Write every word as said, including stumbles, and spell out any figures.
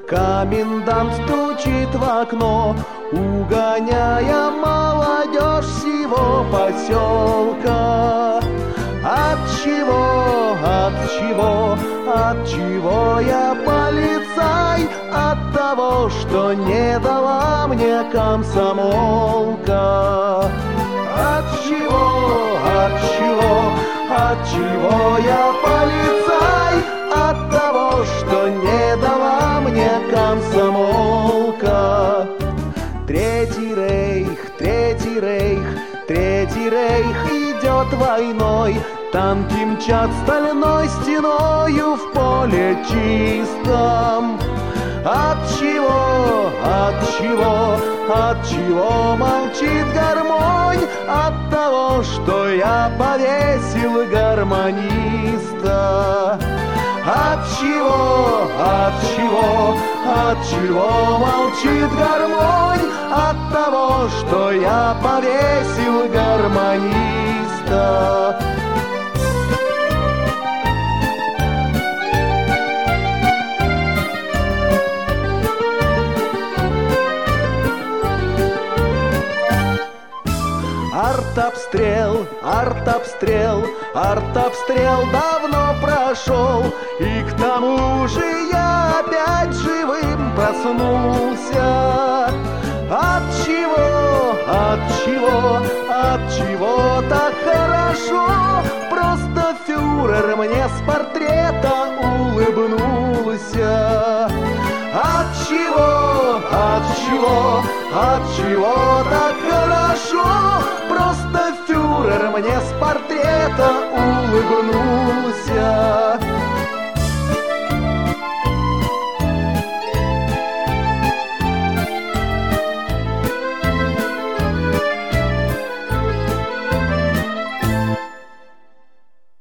Комендант стучит в окно, угоняя молодежь всего поселка. От чего, от чего, от чего я полицай? От того, что не дала мне комсомолка. От чего, от чего, от чего я полицай? От того, что не дала мне комсомолка. Третий рейх, третий рейх, третий рейх идет войной. Танки мчат стальной стеною в поле чистом. От чего, от чего, от чего молчит гармонь? От того, что я повесил гармониста. От чего, от чего, от чего молчит гармонь? От того, что я повесил гармониста. Артобстрел, артобстрел, артобстрел давно прошел, и к тому же я опять живым проснулся. От чего, от чего, от чего так хорошо? Просто фюрер мне с портрета улыбнулся. От чего, от чего, от чего так хорошо? Просто фюрер мне с портрета улыбнулся.